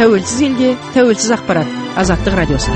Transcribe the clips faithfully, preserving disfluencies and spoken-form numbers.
тәуелсіз елде тәуелсіз ақпарат. Азаттық радиосы.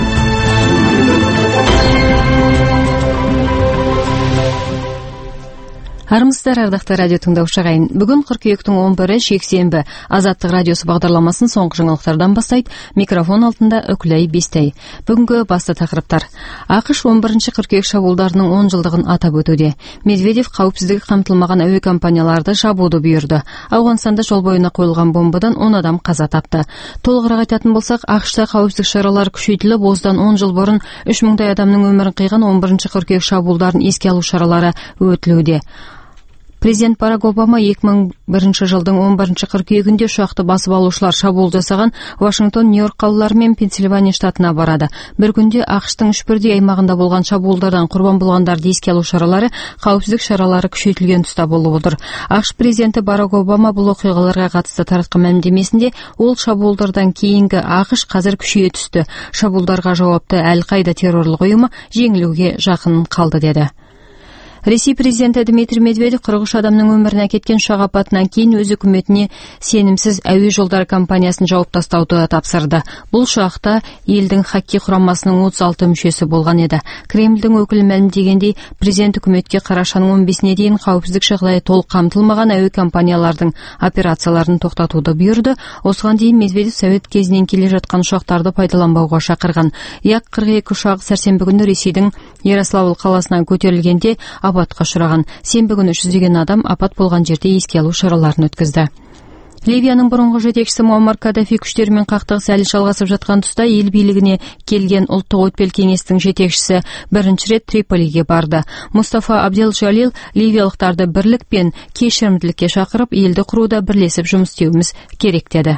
Армысыздар, ардақты радио тыңдаушы ағайын. Бүгін қыркүйектің он бірі жексенбі. Азаттық радиосы бағдарламасын соңғы жаңалықтардан бастайды. Микрофон алдында Үкілай Бестай. Бүгінгі басты тақырыптар. ақш он бірінші қыркүйек шабуылдарының он жылдығын атап өтуде. Медведев қауіпсіздігі қамтылмаған әуе компанияларды жабуды бұйырды. Ауғанстанда жол бойына қойылған бомбадан он адам қаза тапты. Толығырақ айтатын болсақ, ақшта қауіпсіздік шаралары күшейтіліп, осыдан он жыл бұрын үш мыңдай адамның өмірін қиған он бірінші қыркүйек шабуылдарын еске алу шаралары өтілуде. Президент Барак Обама екі мың бірінші жылдың он бірінші қыркүйегінде ұшақты басып алушылар шабуыл жасаған Вашингтон, Нью-Йорк қалалары мен Пенсильвания штатына барады. Бір күнде ақштың үш бірдей аймағында болған шабуылдардан құрбан болғандарды еске алу шаралары, қауіпсіздік шаралары күшейтілген тұста болып отыр. ақш президенті Барак Обама бұл оқиғаларға қатысты таратқан мәлімдемесінде ол шабуылдардан кейінгі ақш қазір күшейе түсті. Шабуылдарға жауапты Әл-Қаида террорлық ұйымы жеңілуге жақын қалды деді. Ресей президенті Дмитрий Медведев қырық үш адамның өмірін әкеткен ұшақ апатынан кейін өз үкіметіне сенімсіз әуе жолдары компаниясын жауып тастауды тапсырды. Бұл ұшақта елдің хоккей құрамасының отыз алты мүшесі болған еді. Кремльдің өкілі мәлімдегендей, президент үкіметке қарашаның он бесіне дейін қауіпсіздік жағдайы толық қамтылмаған әуе компаниялардың операцияларын тоқтатуды бұйырды. Осыған дейін Медведев совет кезінен келе жатқан ұшақтарды пайдаланбауға шақырған. Як қырық екі ұшағы сәрсенбі күні Ресейдің Ярославль қаласынан көтерілгенде апатқа ұшыраған. Сенбі күні жүздеген адам апат болған жерде еске алу шараларын өткізді. Ливияның бұрынғы жетекшісі Муаммар Каддафи күштерімен қақтығыс әлі жалғасып жатқан тұста ел билігіне келген ұлттық өтпел кеңестің жетекшісі бірінші рет Триполиге барды. Мустафа Абдел Жалил ливиялықтарды бірлік пен кешірімділікке шақырып, елді құруда бірлесіп жұмыс істеуіміз керек деді.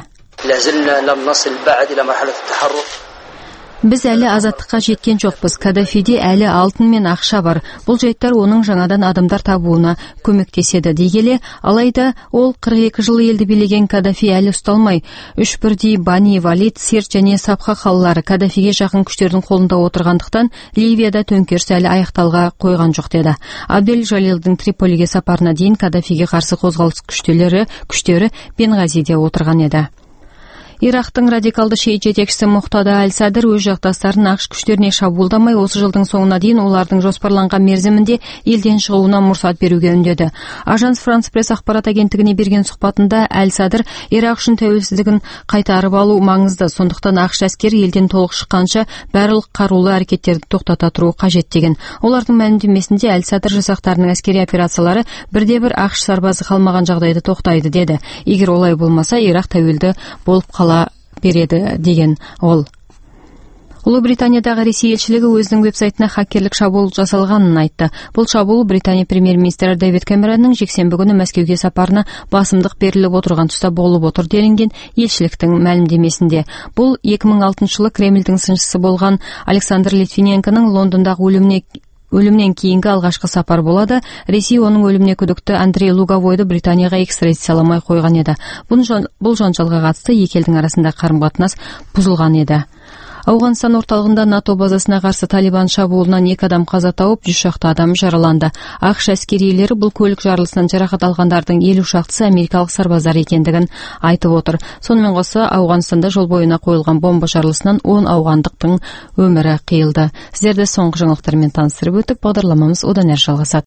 Біз әлі азаттыққа жеткен жоқпыз. Каддафиде әлі алтын мен ақша бар. Бұл жайттар оның жаңадан адамдар табуына көмектеседі дегеле, алайда ол қырық екі жыл елді билеген Каддафи әлі ұсталмай. Үш бірдей Бани Валид, Сирт және Сабха қалалары Каддафиге жақын күштердің қолында отырғандықтан Ливияда төңкеріс әлі аяқталға қойған жоқ деді. Абдел Жалилдің Триполиге сапарына дейін Каддафиге қарсы қозғалыс күштері күштері Бенғазиде отырған еді. Ирактың радикалды шиит жетекшісі Мұқтада Аль-Садр өз жақтастарын ақш күштеріне шабуылдамай, осы жылдың соңына дейін олардың жоспарланған мерзімінде елден шығуына мұрсат беруге үндеді. Ажанс Франс пресс ақпарат агенттігіне берген сұхбатында Аль-Садр Ирак үшін тәуелсіздігін қайтарып алу маңызды, сондықтан ақш әскері елден толық шыққанша барлық қарулы әрекеттерді тоқтата тұру қажет деген. Олардың мәлімдемесінде Аль-Садр жасақтарының әскери операциялары бірде-бір ақш сарбазы қалмаған жағдайда тоқтайды деді. Егер олай болмаса, Ирак тәуелді болып қала береді деген ол. Ұлыбританиядағы Ресей елшілігі өзінің веб-сайтына хакерлік шабуыл жасалғанын айтты. Бұл шабуыл Британия премьер-министрі Дэвид Кэмеронның жексенбі күні Мәскеуге сапарына басымдық беріліп отырған тұста болып отыр делінген елшіліктің мәлімдемесінде. Бұл екі мың алтыншы жылы Кремльдің сыншысы болған Александр Литвиненконың Лондондағы өліміне Өлімнен кейінгі алғашқы сапар болады. Ресей оның өліміне күдікті Андрей Луговойды Британияға экстрадицияламай қойған еді. Бұл жанжалға қатысты екі елдің арасында қарым-қатынас бұзылған еді. Ауғанстан орталығында НАТО базасына қарсы Талибан шабуылынан екі адам қаза тауып, жүз шақты адам жараланды. ақш әскерилері бұл көлік жарылысынан жарақат алғандардың елу шақтысы америкалық сарбаздар екендігін айтып отыр. Сонымен қоса, Ауғанстанда жол бойына қойылған бомба жарылысынан он ауғандықтың өмірі қиылды. Сіздерді соңғы жаңалықтармен таныстырып өтіп, бағдарламамыз одан әрі жалғасады.